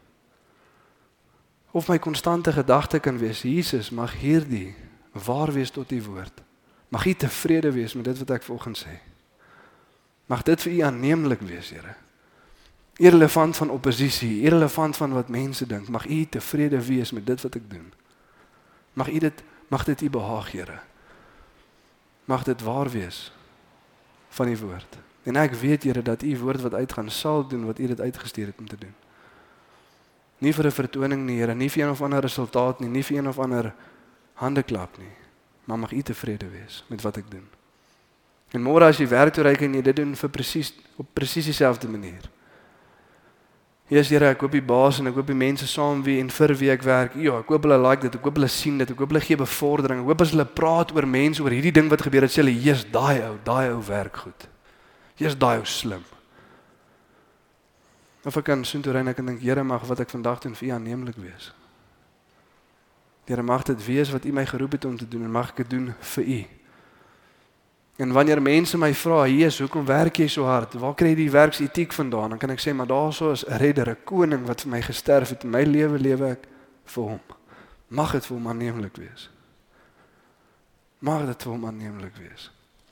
Of my konstante gedagte kan wees, Jesus, mag hierdie waar wees tot u woord. Mag u tevrede wees met dit wat ek vanoggend sê. Mag dit vir u aanneemlik wees, Here. Irrelevant van oppositie, irrelevant van wat mense dink, mag u tevrede wees met dit wat ek doen. Mag dit u behaag, Here. Mag dit waar wees van die woord. En ek weet, Here, dat u woord wat uitgaan sal doen wat u dit uitgestuur het om te doen. Nie vir 'n vertoning nie, Here, nie vir een of ander resultaat nie, nie vir een of ander handeklap nie, maar mag u tevrede wees met wat ek doen. En môre as jy werk toe ry, kan jy dit doen vir op presies dieselfde manier. Jesus Here, ek hoop die baas en ek hoop die mense saam wie en vir wie ek werk, ja, ek hoop hulle like dit, ek hoop hulle sien dit, ek hoop hulle gee bevordering, ek hoop as hulle praat oor mense, oor hierdie ding wat gebeur het, sê hulle, Jesus, daai ou werk goed. Jesus, daai ou slim. Of ek kan soontoe ry en ek kan dink, Here, mag wat ek vandag doen vir U aanneemlik wees. Here, mag dit wees wat U my geroep het om te doen en mag ek dit doen vir U. En wanneer mense my vra, Jesus, hoekom werk jy so hard? Waar kry jy die werksetiek vandaan? Dan kan ek sê, maar daarso is 'n redder, 'n koning wat vir my gesterf het. In my lewe lewe ek vir hom. Mag dit vir hom aanneemlik wees. Mag dit vir hom aanneemlik wees.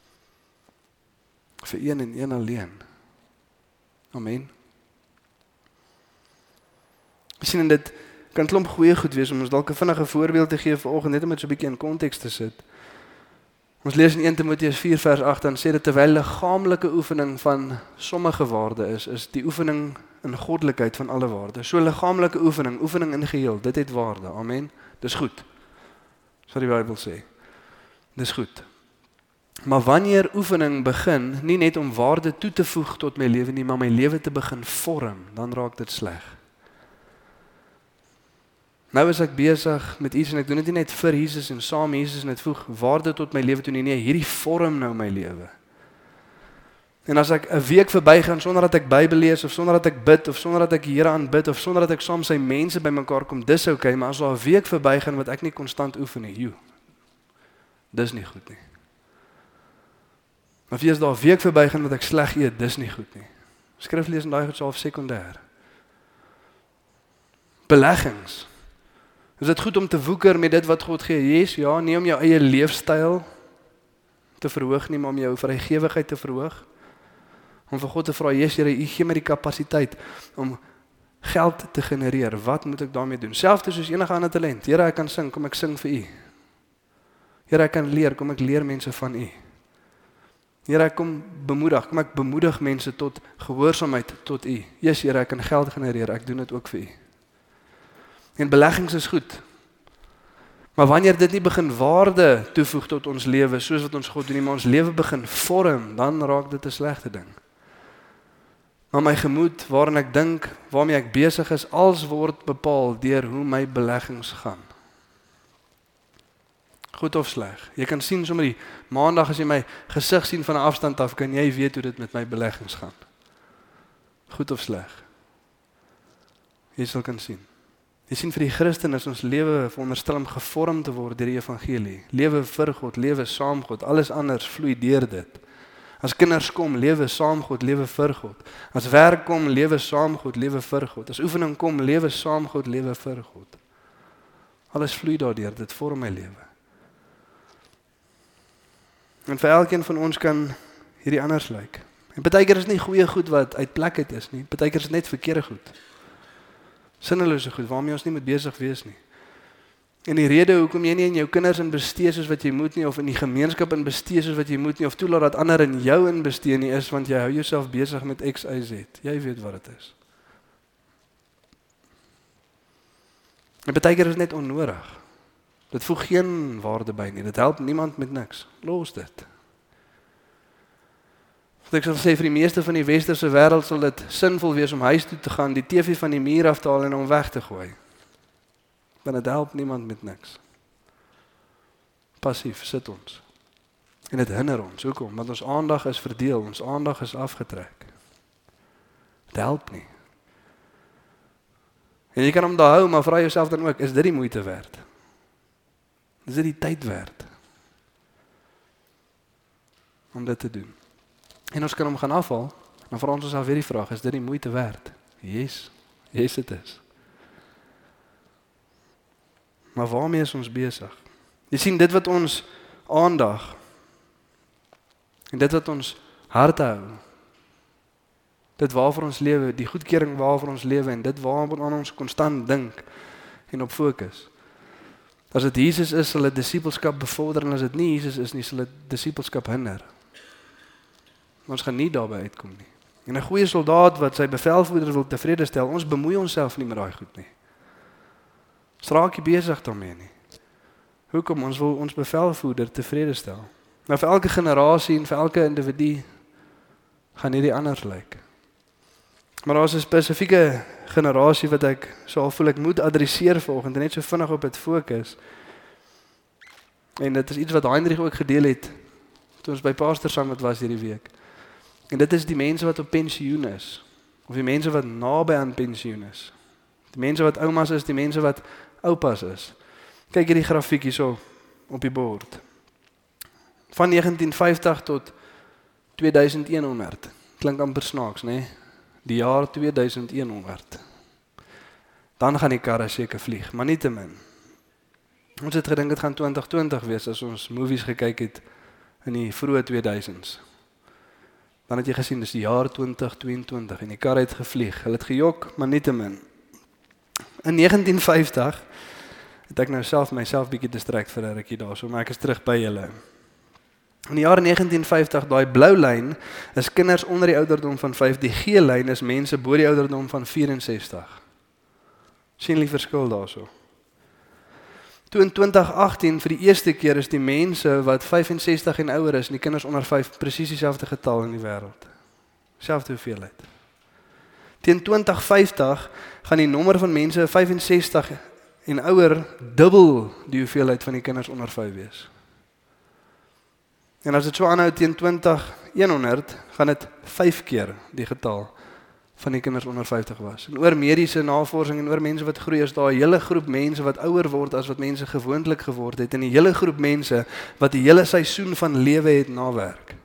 Vir een en een alleen. Amen. Jy sien, en dit kan klomp goeie goed wees om ons dalk 'n vinnige voorbeeld te gee vanoggend, net om dit so 'n bietjie in konteks te sit. Ons lees in 1 Timoteus 4 vers 8, dan sê dit, terwyl liggaamlike oefening van sommige waarde is die oefening in goddelikheid van alle waarde. So liggaamlike oefening in geheel, dit het waarde, amen. Dis goed. Dis wat die Bybel sê. Dis goed. Maar wanneer oefening begin, nie net om waarde toe te voeg tot my lewe nie, maar my lewe te begin vorm, dan raak dit sleg. Nou is ek besig met iets en ek doen dit nie net vir Jesus en saam met Jesus en dit voeg waarde tot my lewe toe nie, nee, hierdie vorm nou my lewe. En as ek 'n week verbygaan sonder dat ek Bybel lees of sonder dat ek bid of sonder dat ek die Here aanbid of sonder dat ek saam sy mense bymekaar kom, dis okay, maar as daar 'n week verbygaan wat ek nie konstant oefen nie, dis nie goed nie. Maar as daar 'n week verbygaan wat ek sleg eet, dis nie goed nie. Skriflees en daai goed is half sekondêr. Beleggings. Is dit goed om te woeker met dit wat God gee? Yes, ja, nie om jou eie leefstyl te verhoog nie, maar om jou vrygewigheid te verhoog. Om vir God te vra, Jesus, Here, U gee my die kapasiteit om geld te genereer. Wat moet ek daarmee doen? Selfs soos enige ander talent. Here, ek kan sing, kom ek sing vir U. Here, ek kan leer, kom ek leer mense van U. Here, ek kom ek bemoedig mense tot gehoorsaamheid tot U. Jesus, Here, ek kan geld genereer, ek doen dit ook vir U. En beleggings is goed. Maar wanneer dit nie begin waarde toevoeg tot ons lewe, soos wat ons God doen nie, maar ons lewe begin vorm, dan raak dit 'n slegte ding. Maar my gemoed, waarin ek dink, waarmee ek besig is, alles word bepaal deur hoe my beleggings gaan. Goed of sleg. Jy kan sien sommer die maandag as jy my gesig sien van 'n afstand af, kan jy weet hoe dit met my beleggings gaan. Goed of sleg. Jy sal kan sien. Jy sien, vir die Christen is ons lewe veronderstel om gevorm te word deur die evangelie. Lewe vir God, lewe saam God, alles anders vloei deur dit. As kinders kom, lewe saam God, lewe vir God. As werk kom, lewe saam God, lewe vir God. As oefening kom, lewe saam God, lewe vir God. Alles vloei daardeur, dit vorm my lewe. En vir elkeen van ons kan hierdie anders lyk. En partykeer is nie goeie goed wat uit plek uit is nie. Partykeer is net verkeerde goed. Sinnelose goed waarmee ons nie moet besig wees nie. En die rede hoekom jy nie in jou kinders investeer soos wat jy moet nie, of in die gemeenskap investeer soos wat jy moet nie, of toelaat dat ander in jou investeer nie, is want jy hou jouself besig met X, Y, Z. Jy weet wat dit is. En partykeer is net onnodig. Dit voeg geen waarde by nie. Dit help niemand met niks. Los dit. Ek sal sê vir die meeste van die westerse wêreld sal dit sinvol wees om huis toe te gaan, die TV van die muur af te haal en hom weg te gooi. Want dit help niemand met niks. Passief sit ons. En dit hinder ons. Hoekom? Want ons aandag is verdeel, ons aandag is afgetrek. Dit help nie. En jy kan hom daar hou, maar vra jouself dan ook, is dit die moeite werd? Is dit die tyd werd? Om dit te doen. En ons kan hom gaan afhaal, dan vra ons weer die vraag, is dit die moeite werd? Yes, dit is. Maar waarmee is ons besig? Jy sien, dit wat ons aandag, en dit wat ons hart hou, dit waarvoor ons lewe, die goedkeuring waarvoor ons lewe, en dit waaraan ons konstant dink, en op fokus. As dit Jesus is, sal dit disipelskap bevorder, en as dit nie Jesus is nie, sal dit disipelskap hinder. Ons gaan nie daarby uitkom nie. En 'n goeie soldaat wat sy bevelvoerder wil tevrede stel, ons bemoei onsself nie met daai goed nie. Ons raak nie besig daarmee nie. Hoekom? Ons wil ons bevelvoerder tevrede stel. Nou vir elke generasie en vir elke individu gaan hierdie anders lyk. Maar daar is 'n spesifieke generasie wat ek so voel ek moet adresseer vanoggend en net so vinnig op dit fokus. En dit is iets wat Heinrich ook gedeel het toe ons by Pastor Summit was hierdie week. En dit is die mense wat op pensioen is, of die mense wat naby aan pensioen is. Die mense wat oumas is, die mense wat oupas is. Kyk hierdie grafiek hierso op die bord. Van 1950 tot 2100. Klink amper snaaks, né? Nee? Die jaar 2100. Dan gaan die karre seker vlieg, maar nie te min. Ons het gedink dit gaan 2020 wees as ons movies gekyk het in die vroeë 2000s. Dan het jy gesien dis die jaar 2022 en die karre het gevlieg. Hulle het gejok, maar nie te min. In 1950 het ek nou myself bietjie distrek vir 'n rukkie daarso, maar ek is terug by julle. In die jaar 1950, daai blou lyn is kinders onder die ouderdom van 5, die geel lyn is mense bo die ouderdom van 64. Sien die verskil daarso. Toe in 2018 vir die eerste keer is die mense wat 65 en ouer is, en die kinders onder 5 presies dieselfde getal in die wêreld. Selfde hoeveelheid. Teen 2050 gaan die nommer van mense 65 en ouer dubbel die hoeveelheid van die kinders onder 5 wees. En as dit so aanhou teen 2100, gaan dit 5 keer die getal van die kinders onder 50 was. En oor mediese navorsing en oor mense wat groei, is daar 'n hele groep mense wat ouer word as wat mense gewoonlik geword het, en 'n hele groep mense wat die hele seisoen van lewe het na werk.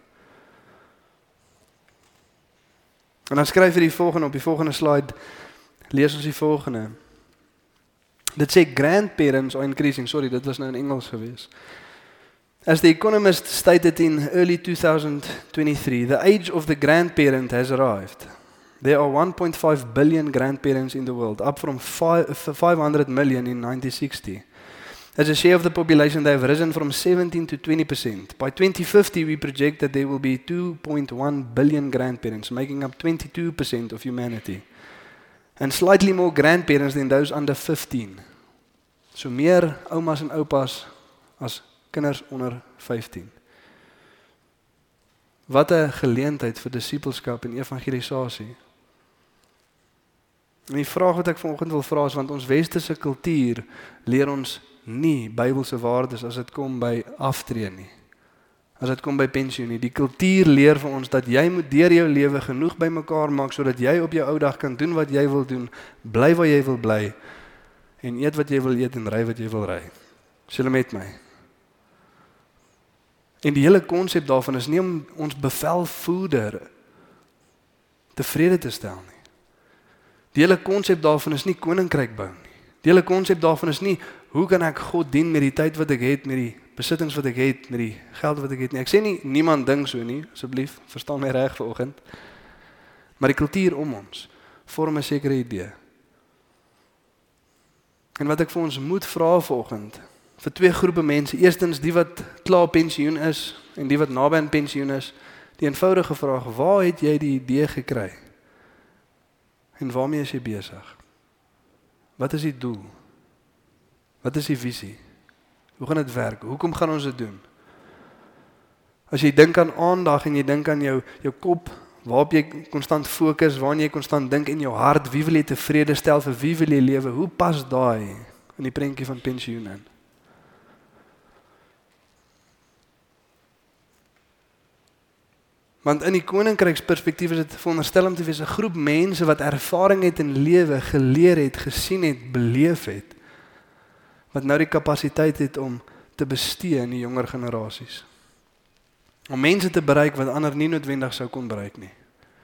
En dan skryf hy die volgende op die volgende slide, lees ons die volgende. Dit sê grandparents are increasing, sorry, dit was nou in Engels gewees. As The Economist stated in early 2023, the age of the grandparent has arrived. There are 1.5 billion grandparents in the world, up from 500 million in 1960. As a share of the population, they have risen from 17 to 20%. By 2050, we project that there will be 2.1 billion grandparents, making up 22% of humanity. And slightly more grandparents than those under 15. So meer oumas en oupas as kinders onder 15. Wat 'n geleentheid vir disippelskap en evangelisasie. En die vraag wat ek vanoggend wil vra is, want ons westerse kultuur leer ons nie Bybelse waardes as dit kom by aftree nie. As dit kom by pensioen nie. Die kultuur leer vir ons dat jy moet deur jou lewe genoeg bymekaar maak sodat jy op jou ou dag kan doen wat jy wil doen, bly waar jy wil bly en eet wat jy wil eet en ry wat jy wil ry. Is julle met my? En die hele konsep daarvan is nie om ons bevelvoerder tevrede te stel nie. Die hele konsep daarvan is nie koninkryk bou nie. Die hele konsep daarvan is nie, hoe kan ek God dien met die tyd wat ek het, met die besittings wat ek het, met die geld wat ek het nie. Ek sê nie, niemand dink so nie, asseblief, verstaan my reg vanoggend. Maar die kultuur om ons vorm 'n sekere idee. En wat ek vir ons moet vra vanoggend, vir twee groepe mense, eerstens die wat klaar op pensioen is, en die wat naby aan pensioen is, die eenvoudige vraag, waar het jy die idee gekry? En waarmee is jy besig? Wat is die doel? Wat is die visie? Hoe gaan dit werk? Hoekom gaan ons dit doen? As jy dink aan aandag en jy dink aan jou kop, waarop jy konstant fokus, waarin jy konstant dink in jou hart, wie wil jy tevrede stel, vir wie wil jy lewe, hoe pas daai in die prentjie van pensioen in? Want in die koninkryksperspektief is dit veronderstel om te wees 'n groep mense wat ervaring het in lewe, geleer het, gesien het, beleef het, wat nou die kapasiteit het om te bestee in die jonger generasies. Om mense te bereik wat ander nie noodwendig sou kon bereik nie.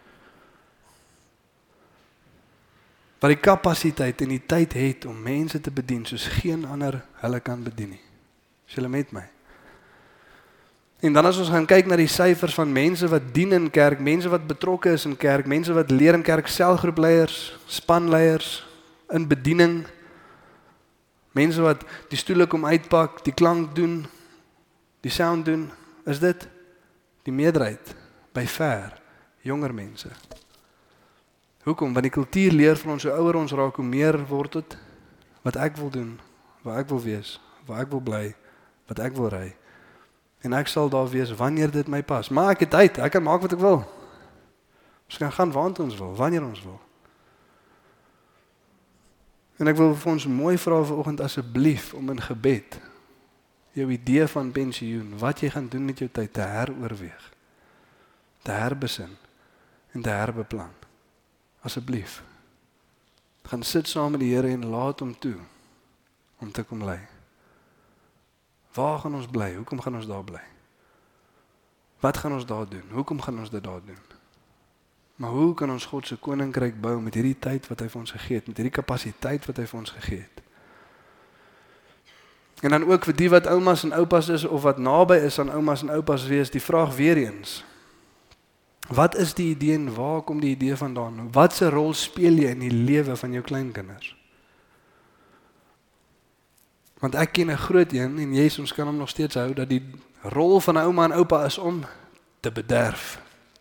Wat die kapasiteit en die tyd het om mense te bedien soos geen ander hulle kan bedien nie. Is julle met my? En dan as ons gaan kyk na die syfers van mense wat dien in kerk, mense wat betrokke is in kerk, mense wat leer in kerk, selgroepleiers, spanleiers, in bediening, mense wat die stoele kom uitpak, die klank doen, die sound doen, is dit die meerderheid by ver jonger mense. Hoekom? Want die kultuur leer van ons, hoe ouer ons raak, hoe meer word dit wat ek wil doen, waar ek wil wees, waar ek wil bly, wat ek wil ry. En ek sal daar wees wanneer dit my pas. Maar ek het tyd, ek kan maak wat ek wil. Ons kan gaan waantoe ons wil, wanneer ons wil. En ek wil vir ons mooi vra vanoggend asseblief om in gebed jou idee van pensioen, wat jy gaan doen met jou tyd, te heroorweeg, te herbesin en te herbeplan. Asseblief. Gaan sit saam met die Here en laat hom toe om te kom lei. Waar gaan ons bly? Hoekom gaan ons daar bly? Wat gaan ons daar doen? Hoekom gaan ons dit daar doen? Maar hoe kan ons God se koninkryk bou met hierdie tyd wat hy vir ons gegee het, met hierdie kapasiteit wat hy vir ons gegee het? En dan ook vir die wat oumas en oupas is of wat naby is aan oumas en oupas wees, die vraag weer eens. Wat is die idee en waar kom die idee vandaan? Wat 'n rol speel jy in die lewe van jou kleinkinders? Want ek ken 'n groot een en ons kan hom nog steeds hou dat die rol van 'n ouma en oupa is om te bederf.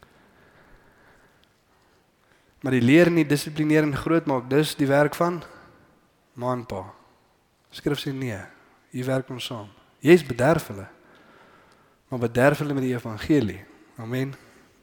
Maar die leer en die dissiplineer en grootmaak, dis die werk van ma en pa. Skrif sê nee, hier werk ons saam. Jy's bederf hulle, maar bederf hulle met die evangelie. Amen.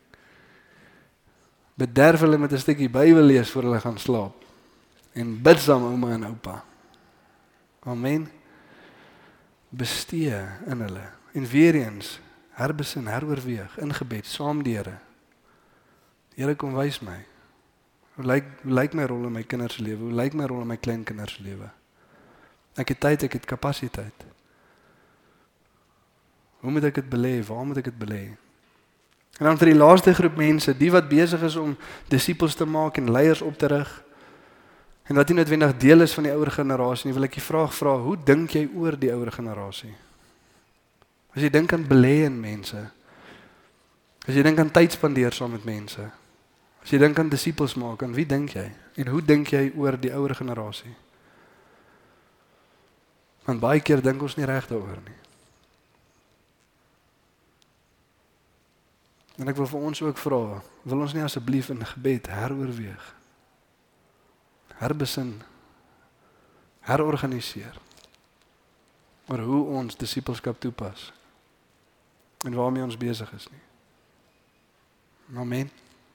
Bederf hulle met 'n stukkie Bybel lees voor hulle gaan slaap. En bid saam ouma en oupa. Amen. Bestee in hulle. En weer eens, herbesin, heroorweeg, in gebed, saam die Here. Here, kom wys my. Hoe lyk my rol in my kinders se lewe? Hoe lyk my rol in my kleinkinders se lewe? Ek het tyd, ek het kapasiteit. Hoe moet ek dit belê? Waar moet ek dit belê? En dan vir die laaste groep mense, die wat besig is om disippels te maak en leiers op te rig, en wat nie noodwendig deel is van die ouer generasie nie, wil ek die vraag vra, hoe dink jy oor die ouer generasie? As jy dink aan belê in mense, as jy dink aan tyd spandeer saam met mense, as jy dink aan disippels maak, aan wie dink jy? En hoe dink jy oor die ouer generasie? Want baie keer dink ons nie reg daaroor nie. En ek wil vir ons ook vra, wil ons nie asseblief in gebed heroorweeg, herbesin, herorganiseer oor hoe ons disippelskap toepas en waarmee ons besig is nie. Amen.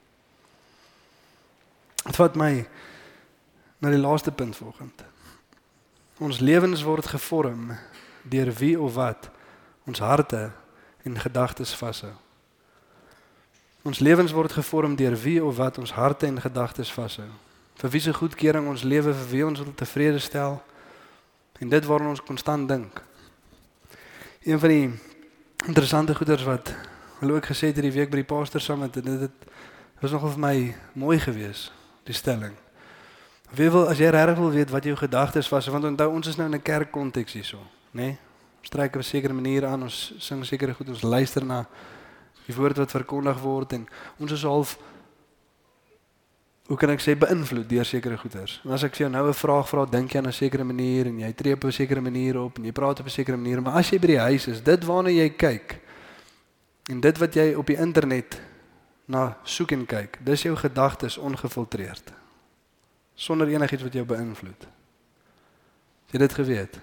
Het vat my na die laaste punt vanoggend. Ons lewens word gevorm deur wie of wat ons harte en gedagtes vashou. Ons lewens word gevorm deur wie of wat ons harte en gedagtes vashou. Vir wie se goedkeuring ons lewe, vir wie ons wil tevrede stel en dit waaraan ons konstant dink. Een van die interessante goeders wat hulle ook gesê het hierdie week by die pastor summit, en dit was nogal vir my mooi gewees, die stelling. As jy regtig wil weet wat jou gedagtes was, want onthou ons is nou in 'n kerkkonteks hierso, né? Ons trek op 'n sekere manier aan, ons sing sekere goed, ons luister na die woord wat verkondig word en ons is half, hoe kan ek sê, beïnvloed deur sekere goeders. En as ek vir jou nou 'n vraag vra, dink jy aan 'n sekere manier en jy tree op 'n sekere manier op en jy praat op 'n sekere manier, maar as jy by die huis is, dit waarna jy kyk en dit wat jy op die internet na soek en kyk, dis jou gedagtes ongefiltreerd. Sonder enigiets wat jou beïnvloed. Het jy dit geweet?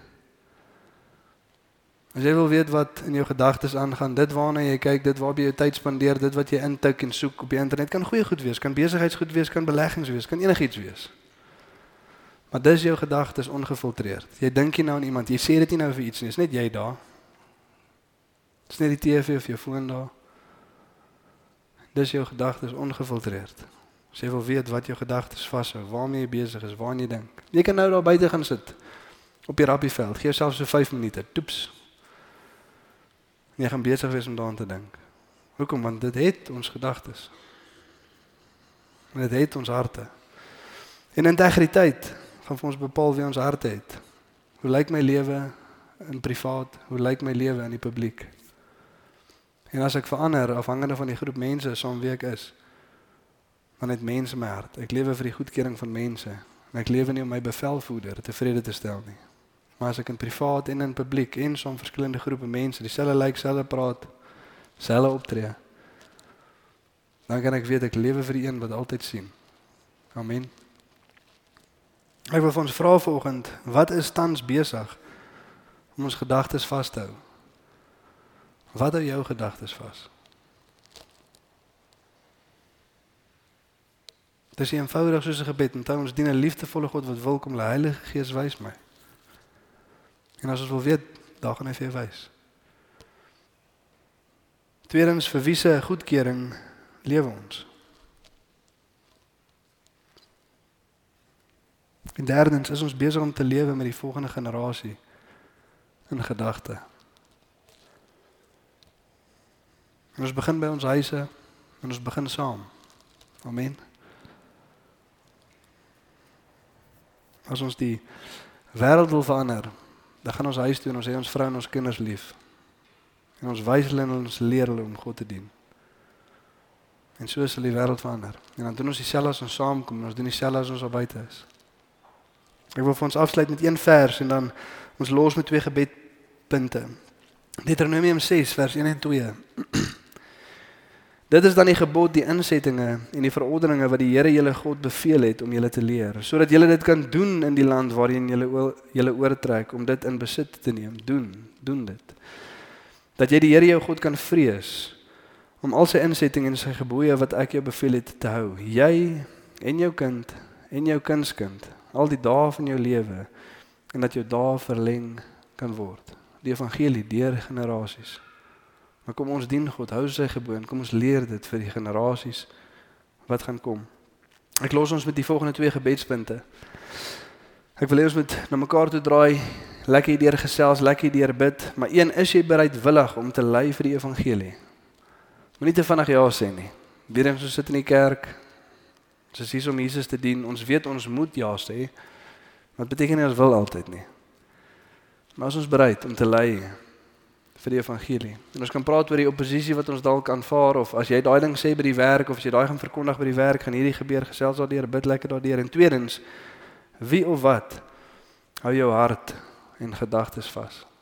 As jy wil weet wat in jou gedagtes aangaan, dit waarna jy kyk, dit waarby jy tyd spandeer, dit wat jy intik en soek op die internet, kan goeie goed wees, kan besigheidsgoed wees, kan beleggings wees, kan enigiets wees. Maar dis jou gedagtes ongefiltreerd. Jy dink nie nou aan iemand, jy sê dit nie nou vir iets nie, is net jy daar. Dis net die TV of jou foon daar. Dis jou gedagtes ongefiltreerd. As jy wil weet wat jou gedagtes vashou, waarmee jy besig is, waaraan jy dink. Jy kan nou daar buite gaan sit, op die rappieveld, gee jouself so 5 minute, toeps. En jy gaan besig wees om daaraan te dink. Hoekom? Want dit het ons gedagtes. Dit het ons harte. En integriteit gaan vir ons bepaal wie ons harte het. Hoe lyk my lewe in privaat? Hoe lyk my lewe in die publiek? En as ek verander, afhangende van die groep mense saam wie ek is, dan het mense my hart. Ek lewe vir die goedkeuring van mense. En ek lewe nie om my bevelvoerder tevrede te stel nie. Maar as ek in privaat en in publiek en saam verskillende groepe mense, dieselfde lyk, dieselfde praat, dieselfde optree, dan kan ek weet ek lewe vir die een wat altyd sien. Amen. Ek wil vir ons vra vanoggend, wat is tans besig om ons gedagtes vas te hou? Wat hou jou gedagtes vas? Dit is eenvoudig soos 'n gebed. Onthou, ons dien 'n liefdevolle God wat wil kom die Heilige Gees wys my. En as ons wil weet, dan gaan hy vir jou wys. Tweedens, vir wie se goedkeuring lewe ons? En derdens, is ons besig om te lewe met die volgende generasie in gedagte. En ons begin by ons huise en ons begin saam. Amen. As ons die wêreld wil verander, dan gaan ons huis toe en ons hê ons vrou en ons kinders lief. En ons wys hulle en ons leer hulle om God te dien. En so sal die wêreld verander. En dan doen ons dieselfde as ons saamkom en ons doen dieselfde as ons al buite is. Ek wil vir ons afsluit met een vers en dan ons los met 2 gebedpunte. Deuteronomium 6 vers 1 en 2. Dit is dan die gebod, die insettinge en die verordeninge wat die Here julle God beveel het om julle te leer, sodat julle dit kan doen in die land waarin julle oortrek om dit in besit te neem. Doen dit. Dat jy die Here jou God kan vrees om al sy insettinge en sy gebooie wat ek jou beveel het te hou. Jy en jou kind en jou kindskind, al die dae van jou lewe en dat jou dae verleng kan word. Die evangelie deur generasies. Maar kom ons dien God, hou sy gebooie, kom ons leer dit vir die generasies wat gaan kom. Ek los ons met die volgende 2 gebedspunte. Ek wil hê ons moet na mekaar toe draai, lekker hierdeur gesels, lekker hierdeur bid, maar een, is jy bereidwillig om te lei vir die evangelie? Moenie te vinnig ja sê nie. Weer eens ons sit in die kerk, ons is hier om Jesus te dien, ons weet ons moet ja sê, maar dit beteken nie ons wil altyd nie. Maar as ons bereid om te lei vir die evangelie. En ons kan praat oor die oppositie wat ons dalk aanvaar, of as jy daai ding sê by die werk, of as jy daai gaan verkondig by die werk, gaan hierdie gebeur, gesels daardeur, bid lekker daardeur. En tweedens, wie of wat hou jou hart en gedagtes vas?